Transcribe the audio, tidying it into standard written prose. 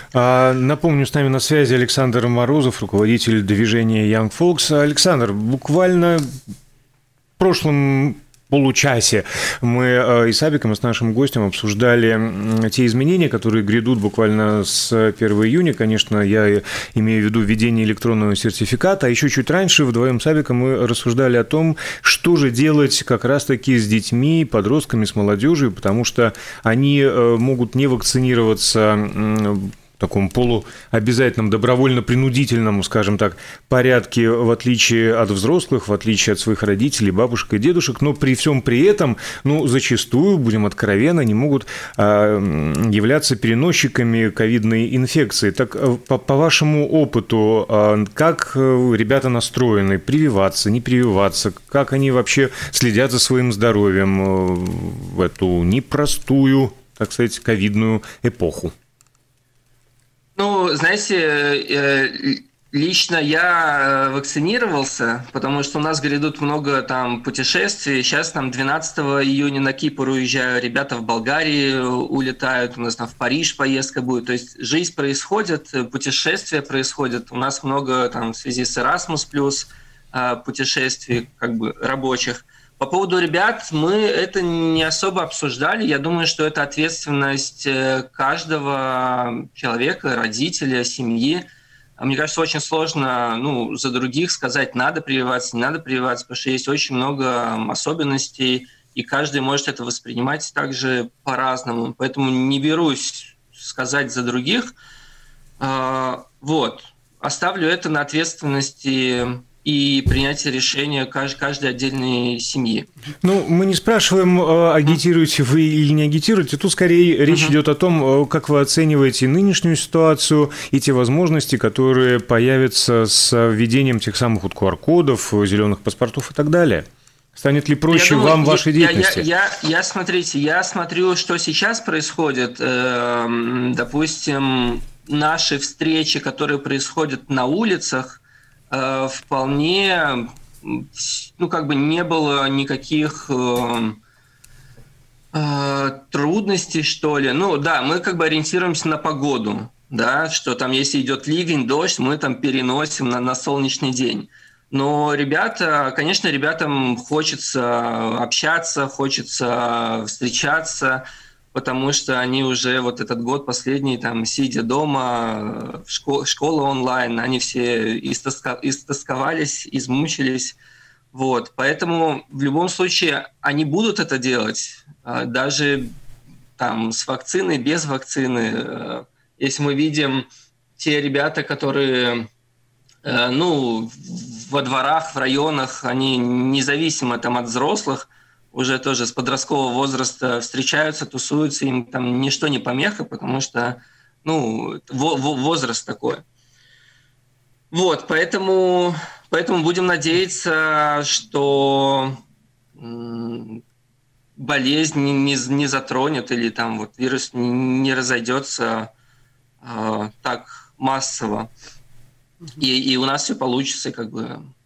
Напомню, с нами на связи Александр Морозов, руководитель движения Young Folks. Александр, буквально в прошлом получасе мы и с Абиком, и с нашим гостем обсуждали те изменения, которые грядут буквально с 1 июня. Конечно, я имею в виду введение электронного сертификата. А еще чуть раньше вдвоем с Абиком мы рассуждали о том, что же делать как раз-таки с детьми, подростками, с молодежью, потому что они могут не вакцинироваться в таком полуобязательном, добровольно-принудительном, скажем так, порядке, в отличие от взрослых, в отличие от своих родителей, бабушек и дедушек, но при всем при этом, зачастую, будем откровенны, они могут являться переносчиками ковидной инфекции. Так, по вашему опыту, как ребята настроены? Прививаться, не прививаться? Как они вообще следят за своим здоровьем в эту непростую, так сказать, ковидную эпоху? Знаете, лично я вакцинировался, потому что у нас грядут много там путешествий. Сейчас 12 июня на Кипр уезжаю, ребята в Болгарию улетают, у нас там в Париж поездка будет. То есть жизнь происходит, путешествия происходят. У нас много там в связи с Erasmus+, путешествий рабочих. По поводу ребят, мы это не особо обсуждали. Я думаю, что это ответственность каждого человека, родителя, семьи. Мне кажется, очень сложно за других сказать, надо прививаться, не надо прививаться, потому что есть очень много особенностей, и каждый может это воспринимать также по-разному. Поэтому не берусь сказать за других. Оставлю это на ответственности и принятие решения каждой отдельной семьи. Мы не спрашиваем, агитируете вы или не агитируете. Тут скорее речь идет о том, как вы оцениваете нынешнюю ситуацию и те возможности, которые появятся с введением тех самых QR-кодов, зеленых паспортов и так далее. Станет ли проще вам в вашей деятельности? Я смотрю, что сейчас происходит. Допустим, наши встречи, которые происходят на улицах, вполне, не было никаких трудностей, что ли. Мы ориентируемся на погоду, да, что там, если идет ливень, дождь, мы там переносим на солнечный день. Но ребятам хочется общаться, хочется встречаться, потому что они уже этот год последний, сидя дома, школа онлайн, они все истосковались, измучились. Поэтому в любом случае они будут это делать, даже с вакциной, без вакцины. Если мы видим те ребята, которые во дворах, в районах, они независимо от взрослых, уже тоже с подросткового возраста встречаются, тусуются, им ничто не помеха, потому что, возраст такой. Поэтому будем надеяться, что болезнь не затронет или вирус не разойдется так массово. И у нас все получится,